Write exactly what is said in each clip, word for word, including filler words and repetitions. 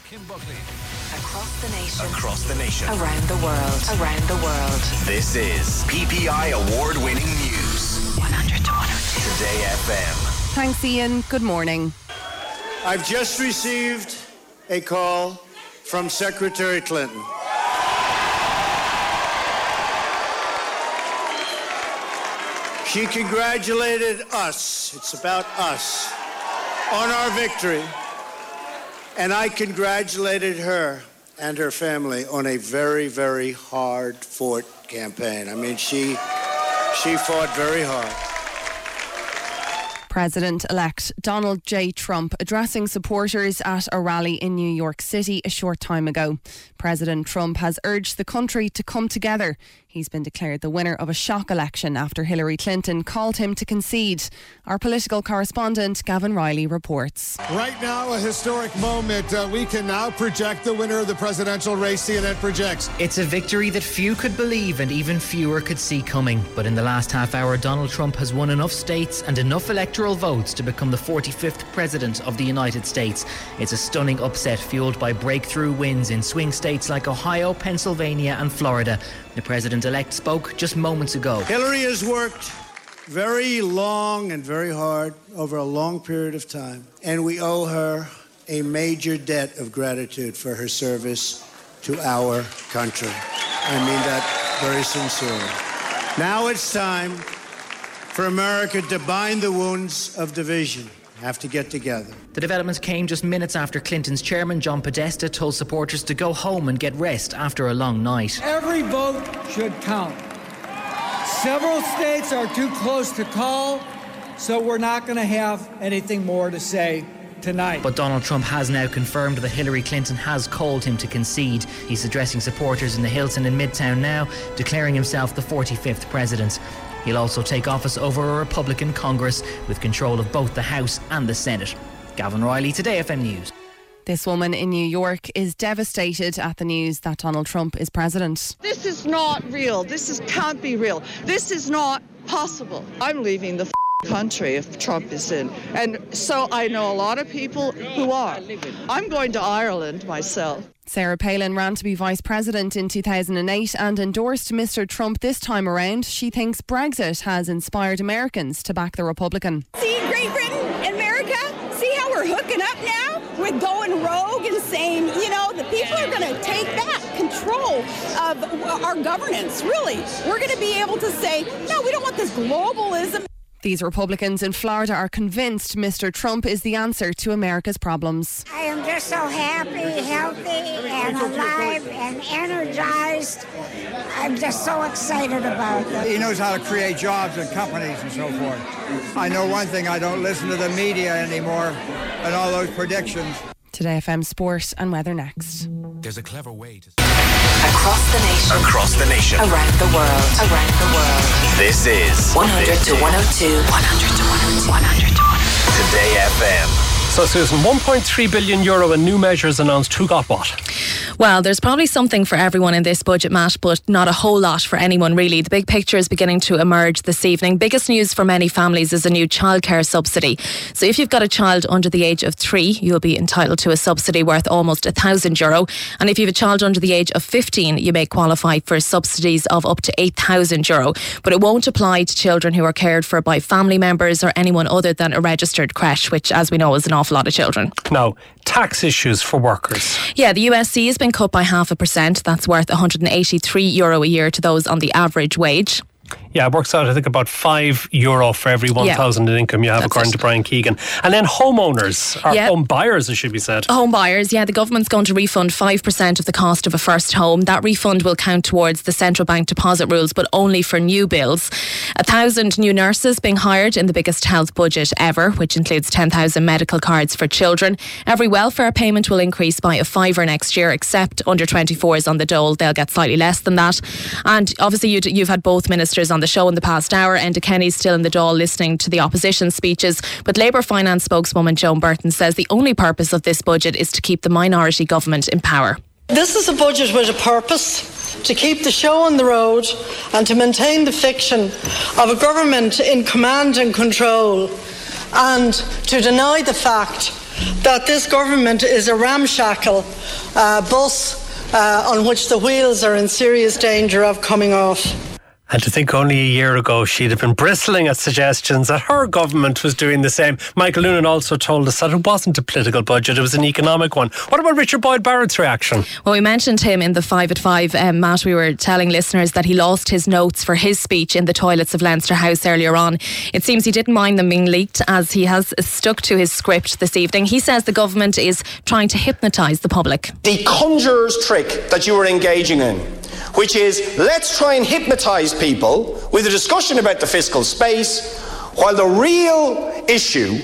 Kim Buckley. Across the nation. Across the nation. Around the world. Around the world. This is P P I award-winning news. one hundred to one oh two. Today F M. Thanks, Ian. Good morning. I've just received a call from Secretary Clinton. She congratulated us, it's about us, on our victory. And I congratulated her and her family on a very, very hard-fought campaign. I mean, she, she fought very hard. President-elect Donald J. Trump addressing supporters at a rally in New York City a short time ago. President Trump has urged the country to come together. He's been declared the winner of a shock election after Hillary Clinton called him to concede. Our political correspondent Gavin Riley reports. Right now, a historic moment. Uh, we can now project the winner of the presidential race. C N N projects. It's a victory that few could believe and even fewer could see coming. But in the last half hour, Donald Trump has won enough states and enough electoral votes to become the forty-fifth president of the United States. It's a stunning upset fueled by breakthrough wins in swing states like Ohio, Pennsylvania and Florida. The president-elect spoke just moments ago. Hillary has worked very long and very hard over a long period of time, and we owe her a major debt of gratitude for her service to our country. I mean that very sincerely. Now it's time for America to bind the wounds of division. Have to get together. The development came just minutes after Clinton's chairman, John Podesta, told supporters to go home and get rest after a long night. Every vote should count. Several states are too close to call, so we're not going to have anything more to say tonight. But Donald Trump has now confirmed that Hillary Clinton has called him to concede. He's addressing supporters in the Hilton in Midtown now, declaring himself the forty-fifth president. He'll also take office over a Republican Congress with control of both the House and the Senate. Gavin Riley, Today F M News. This woman in New York is devastated at the news that Donald Trump is president. This is not real. This is, can't be real. This is not possible. I'm leaving the country if Trump is in. And so I know a lot of people who are. I'm going to Ireland myself. Sarah Palin ran to be vice president in two thousand eight and endorsed Mister Trump this time around. She thinks Brexit has inspired Americans to back the Republican. See Great Britain and America? See how we're hooking up now? We're going rogue and saying, you know, the people are going to take back control of our governance. Really, we're going to be able to say, no, we don't want this globalism. These Republicans in Florida are convinced Mister Trump is the answer to America's problems. I am just so happy, healthy, and alive, and energized. I'm just so excited about it. He knows how to create jobs and companies and so forth. I know one thing, I don't listen to the media anymore and all those predictions. Today F M Sport and weather next. There's a clever way to... Across the nation. Across the nation. Around the world. Around the world. This is one hundred to one oh two. one hundred to one oh two. one hundred to one oh two. Today F M. So, Susan, one point three billion euro in new measures announced. Who got what? Well, there's probably something for everyone in this budget, Matt, but not a whole lot for anyone really. The big picture is beginning to emerge this evening. Biggest news for many families is a new childcare subsidy. So if you've got a child under the age of three, you'll be entitled to a subsidy worth almost a thousand euro. And if you have a child under the age of fifteen, you may qualify for subsidies of up to eight thousand euro. But it won't apply to children who are cared for by family members or anyone other than a registered creche, which, as we know, is an awful lot of children. Now, tax issues for workers. Yeah, the U S C has been cut by half a percent. That's worth one hundred eighty-three euro a year to those on the average wage. Yeah, it works out, I think, about five euro for every one thousand yeah. in income you have, That's according it. to Brian Keegan. And then homeowners, or yeah. home buyers, it should be said. Home buyers, yeah. The government's going to refund five percent of the cost of a first home. That refund will count towards the central bank deposit rules, but only for new builds. A thousand new nurses being hired in the biggest health budget ever, which includes ten thousand medical cards for children. Every welfare payment will increase by a fiver next year, except under twenty-fours on the dole. They'll get slightly less than that. And obviously you'd, you've had both ministers on the show in the past hour. Enda Kenny's still in the Dáil listening to the opposition speeches, but Labour finance spokeswoman Joan Burton says the only purpose of this budget is to keep the minority government in power. This is a budget with a purpose: to keep the show on the road and to maintain the fiction of a government in command and control, and to deny the fact that this government is a ramshackle uh, bus uh, on which the wheels are in serious danger of coming off. And to think only a year ago she'd have been bristling at suggestions that her government was doing the same. Michael Noonan also told us that it wasn't a political budget, it was an economic one. What about Richard Boyd Barrett's reaction? Well, we mentioned him in the five at five, um, Matt. We were telling listeners that he lost his notes for his speech in the toilets of Leinster House earlier on. It seems he didn't mind them being leaked, as he has stuck to his script this evening. He says the government is trying to hypnotise the public. The conjurer's trick that you are engaging in, which is let's try and hypnotise people with a discussion about the fiscal space, while the real issue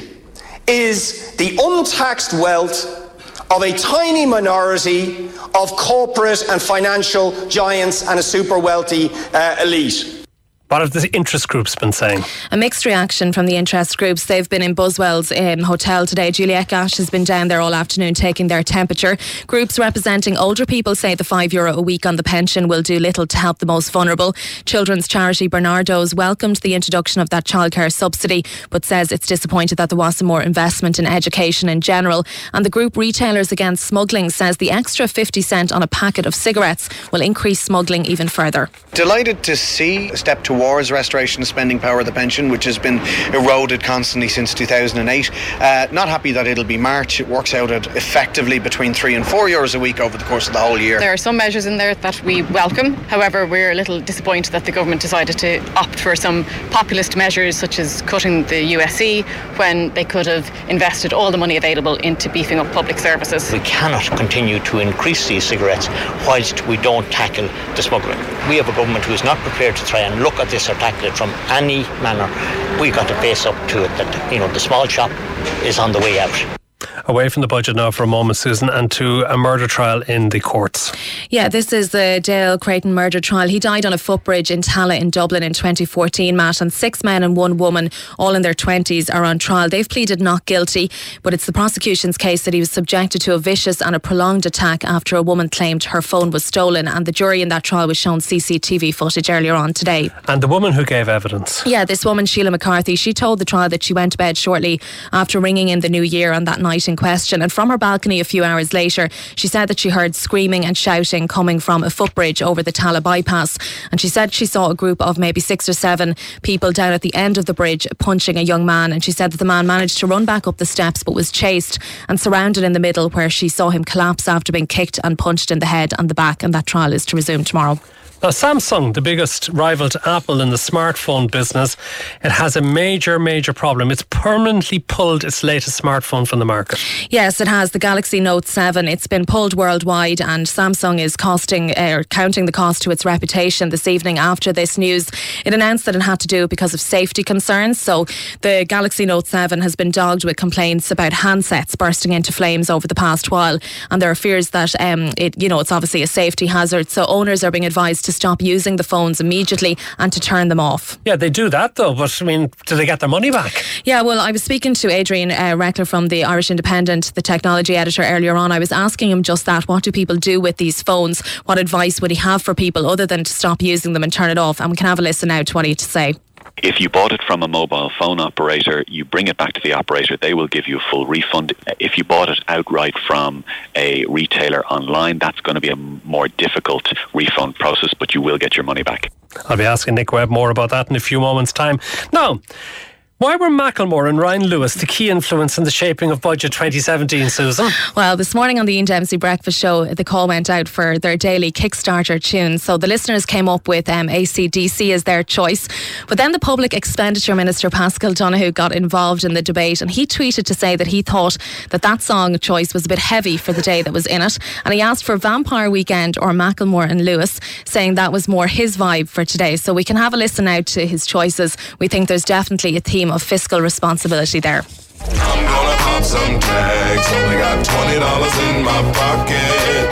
is the untaxed wealth of a tiny minority of corporate and financial giants and a super wealthy uh, elite. What have the interest groups been saying? A mixed reaction from the interest groups. They've been in Buswell's um, hotel today. Juliette Gash has been down there all afternoon taking their temperature. Groups representing older people say the five euro a week on the pension will do little to help the most vulnerable. Children's charity Bernardo's welcomed the introduction of that childcare subsidy, but says it's disappointed that there wasn't more investment in education in general. And the group Retailers Against Smuggling says the extra fifty cent on a packet of cigarettes will increase smuggling even further. Delighted to see a step towards restoration of spending power of the pension, which has been eroded constantly since two thousand eight. Uh, not happy that it'll be March. It works out at effectively between three and four euros a week over the course of the whole year. There are some measures in there that we welcome. However, we're a little disappointed that the government decided to opt for some populist measures such as cutting the U S E when they could have invested all the money available into beefing up public services. We cannot continue to increase these cigarettes whilst we don't tackle the smuggling. We have a government who is not prepared to try and look at this or tackle it from any manner. We've got to face up to it that, you know, the small shop is on the way out. Away from the budget now for a moment, Susan, and to a murder trial in the courts. Yeah, this is the Dale Creighton murder trial. He died on a footbridge in Tala in Dublin in twenty fourteen, Matt, and six men and one woman, all in their twenties, are on trial. They've pleaded not guilty, but it's the prosecution's case that he was subjected to a vicious and a prolonged attack after a woman claimed her phone was stolen, and the jury in that trial was shown C C T V footage earlier on today. And the woman who gave evidence? Yeah, this woman, Sheila McCarthy, she told the trial that she went to bed shortly after ringing in the new year on that night in question, and from her balcony a few hours later she said that she heard screaming and shouting coming from a footbridge over the Tala bypass, and she said she saw a group of maybe six or seven people down at the end of the bridge punching a young man, and she said that the man managed to run back up the steps but was chased and surrounded in the middle, where she saw him collapse after being kicked and punched in the head and the back. And that trial is to resume tomorrow. Now, Samsung, the biggest rival to Apple in the smartphone business, it has a major, major problem. It's permanently pulled its latest smartphone from the market. Yes, it has. The Galaxy Note seven. It's been pulled worldwide, and Samsung is costing, uh, counting the cost to its reputation this evening after this news. It announced that it had to do it because of safety concerns. So the Galaxy Note seven has been dogged with complaints about handsets bursting into flames over the past while, and there are fears that um, it, you know, it's obviously a safety hazard. So owners are being advised to stop using the phones immediately and to turn them off. Yeah, they do that though, but I mean, do they get their money back? Yeah, well, I was speaking to Adrian uh, Reckler from the Irish Independent, the technology editor, earlier on. I was asking him just that. What do people do with these phones? What advice would he have for people other than to stop using them and turn it off? And we can have a listen now to what he had to say. If you bought it from a mobile phone operator, you bring it back to the operator, they will give you a full refund. If you bought it outright from a retailer online, that's going to be a more difficult refund process, but you will get your money back. I'll be asking Nick Webb more about that in a few moments' time. Now, why were Macklemore and Ryan Lewis the key influence in the shaping of Budget twenty seventeen, Susan? Well, this morning on the Ian Dempsey Breakfast Show, the call went out for their daily Kickstarter tunes. So the listeners came up with um, A C D C as their choice. But then the Public Expenditure Minister, Paschal Donohoe, got involved in the debate, and he tweeted to say that he thought that that song choice was a bit heavy for the day that was in it. And he asked for Vampire Weekend or Macklemore and Lewis, saying that was more his vibe for today. So we can have a listen out to his choices. We think there's definitely a theme of fiscal responsibility there. I'm gonna pop some tags, only got twenty dollars in my pocket.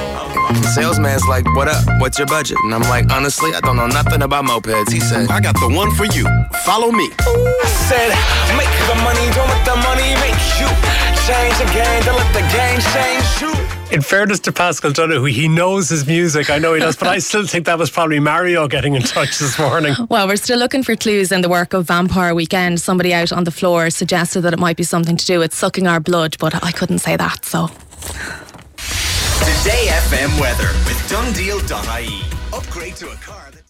The salesman's like, what up? What's your budget? And I'm like, honestly, I don't know nothing about mopeds. He said, I got the one for you. Follow me. I said, make the money, don't let the money make you. Change the game, don't let the game change you. In fairness to Pascal Donoghue, he knows his music. I know he does, but I still think that was probably Mario getting in touch this morning. Well, we're still looking for clues in the work of Vampire Weekend. Somebody out on the floor suggested that it might be something to do with sucking our blood, but I couldn't say that, so... Today F M weather with Dundeal dot I E. Upgrade to a car that...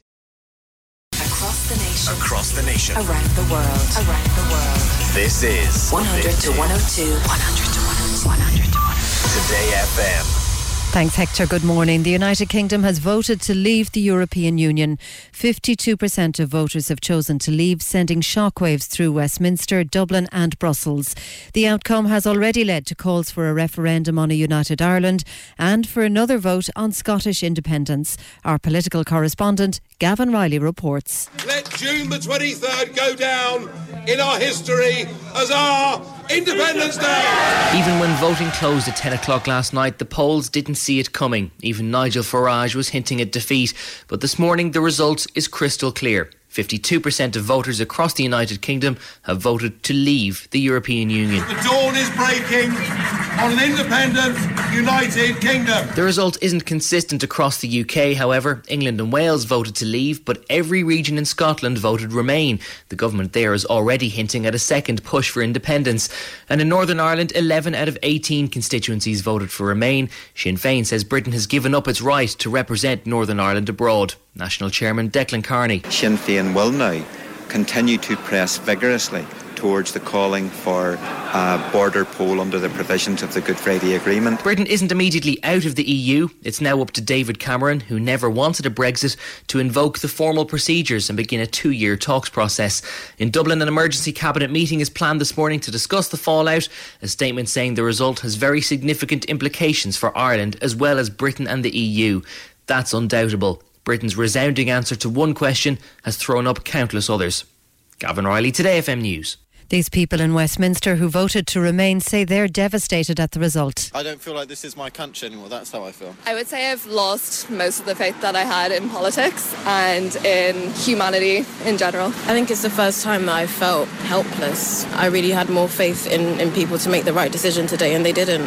Across the nation. Across the nation. Around the world. Around the world. This is one hundred to one oh two. one hundred to one oh two. one hundred to one oh two. Today F M. Thanks, Hector. Good morning. The United Kingdom has voted to leave the European Union. fifty-two percent of voters have chosen to leave, sending shockwaves through Westminster, Dublin and Brussels. The outcome has already led to calls for a referendum on a united Ireland and for another vote on Scottish independence. Our political correspondent, Gavin Riley, reports. Let June the twenty-third go down in our history as our Independence Day. Even when voting closed at ten o'clock last night, the polls didn't see it coming. Even Nigel Farage was hinting at defeat. But this morning, the result is crystal clear. fifty-two percent of voters across the United Kingdom have voted to leave the European Union. The dawn is breaking on an independent, united kingdom. The result isn't consistent across the U K, however. England and Wales voted to leave, but every region in Scotland voted remain. The government there is already hinting at a second push for independence. And in Northern Ireland, eleven out of eighteen constituencies voted for remain. Sinn Féin says Britain has given up its right to represent Northern Ireland abroad. National Chairman Declan Carney. Sinn Féin will now continue to press vigorously towards the calling for a border poll under the provisions of the Good Friday Agreement. Britain isn't immediately out of the E U. It's now up to David Cameron, who never wanted a Brexit, to invoke the formal procedures and begin a two-year talks process. In Dublin, an emergency cabinet meeting is planned this morning to discuss the fallout. A statement saying the result has very significant implications for Ireland as well as Britain and the E U. That's undoubtable. Britain's resounding answer to one question has thrown up countless others. Gavin Riley, Today F M News. These people in Westminster who voted to remain say they're devastated at the result. I don't feel like this is my country anymore. That's how I feel. I would say I've lost most of the faith that I had in politics and in humanity in general. I think it's the first time that I felt helpless. I really had more faith in, in people to make the right decision today, and they didn't.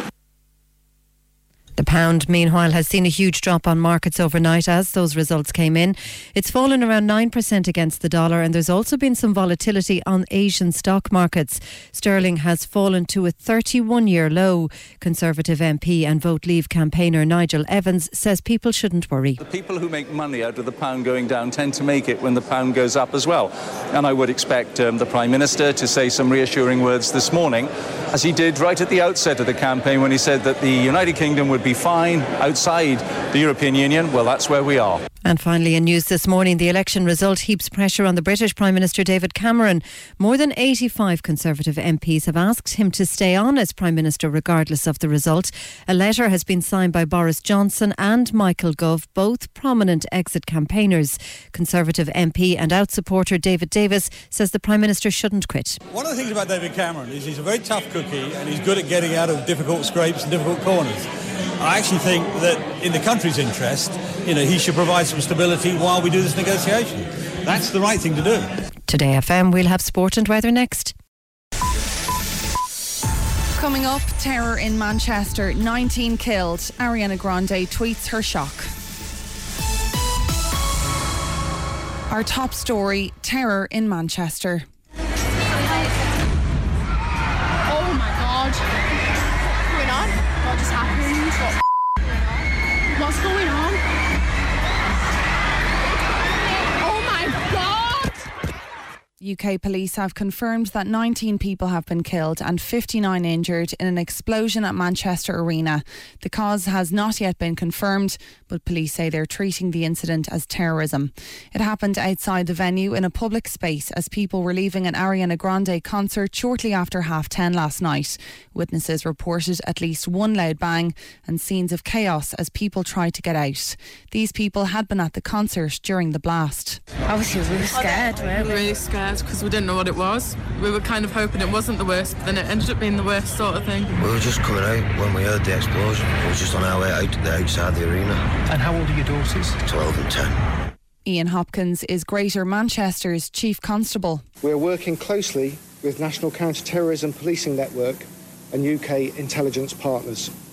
The pound, meanwhile, has seen a huge drop on markets overnight as those results came in. It's fallen around nine percent against the dollar, and there's also been some volatility on Asian stock markets. Sterling has fallen to a thirty-one-year low. Conservative M P and Vote Leave campaigner Nigel Evans says people shouldn't worry. The people who make money out of the pound going down tend to make it when the pound goes up as well. And I would expect um, the Prime Minister to say some reassuring words this morning, as he did right at the outset of the campaign when he said that the United Kingdom would be fine outside the European Union. Well, that's where we are. And finally, in news this morning, the election result heaps pressure on the British Prime Minister David Cameron. More than eighty-five Conservative M Ps have asked him to stay on as Prime Minister regardless of the result. A letter has been signed by Boris Johnson and Michael Gove, both prominent exit campaigners. Conservative M P and out supporter David Davis says the Prime Minister shouldn't quit. One of the things about David Cameron is he's a very tough cookie and he's good at getting out of difficult scrapes and difficult corners. I actually think that in the country's interest, you know, he should provide some stability while we do this negotiation. That's the right thing to do. Today F M, we'll have sport and weather next. Coming up, terror in Manchester, nineteen killed. Ariana Grande tweets her shock. Our top story, terror in Manchester. Oh my God. What's going on? What just happened? What What's going on? Oh my God! U K police have confirmed that nineteen people have been killed and fifty-nine injured in an explosion at Manchester Arena. The cause has not yet been confirmed, but police say they're treating the incident as terrorism. It happened outside the venue in a public space as people were leaving an Ariana Grande concert shortly after half ten last night. Witnesses reported at least one loud bang and scenes of chaos as people tried to get out. These people had been at the concert during the blast. Obviously we were scared, weren't we? Really scared because we didn't know what it was. We were kind of hoping it wasn't the worst, but then it ended up being the worst sort of thing. We were just coming out when we heard the explosion. We were just on our way out the outside the arena. And how old are your daughters? twelve and ten. Ian Hopkins is Greater Manchester's Chief Constable. We're working closely with National Counter-Terrorism Policing Network and U K intelligence partners.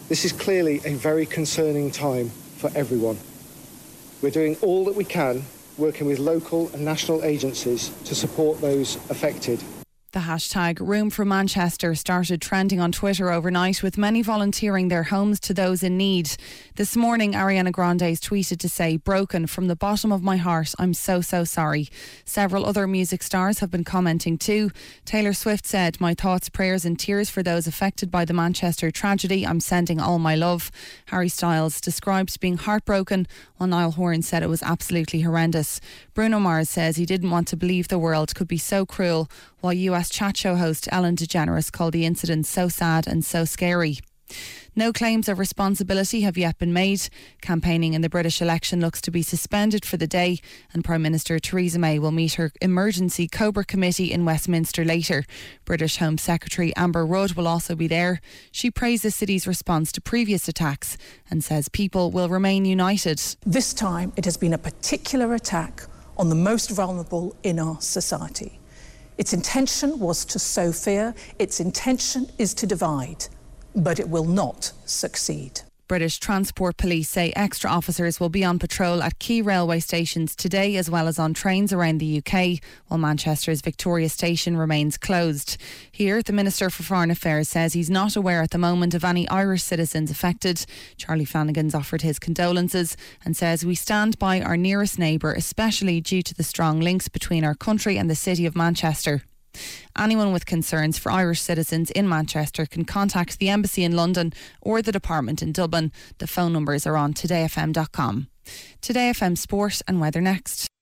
This is clearly a very concerning time for everyone. We're doing all that we can, working with local and national agencies to support those affected. The hashtag Room for Manchester started trending on Twitter overnight, with many volunteering their homes to those in need. This morning, Ariana Grande's tweeted to say, "Broken from the bottom of my heart, I'm so, so sorry." Several other music stars have been commenting too. Taylor Swift said, "My thoughts, prayers and tears for those affected by the Manchester tragedy. I'm sending all my love." Harry Styles described being heartbroken, while Niall Horan said it was absolutely horrendous. Bruno Mars says he didn't want to believe the world could be so cruel, while U S chat show host Ellen DeGeneres called the incident so sad and so scary. No claims of responsibility have yet been made. Campaigning in the British election looks to be suspended for the day, and Prime Minister Theresa May will meet her emergency Cobra committee in Westminster later. British Home Secretary Amber Rudd will also be there. She praised the city's response to previous attacks and says people will remain united. This time it has been a particular attack on the most vulnerable in our society. Its intention was to sow fear. Its intention is to divide, but it will not succeed. British Transport Police say extra officers will be on patrol at key railway stations today, as well as on trains around the U K, while Manchester's Victoria Station remains closed. Here, the Minister for Foreign Affairs says he's not aware at the moment of any Irish citizens affected. Charlie Flanagan's offered his condolences and says, "We stand by our nearest neighbour, especially due to the strong links between our country and the city of Manchester." Anyone with concerns for Irish citizens in Manchester can contact the Embassy in London or the Department in Dublin. The phone numbers are on today f m dot com. Today F M Sport and weather next.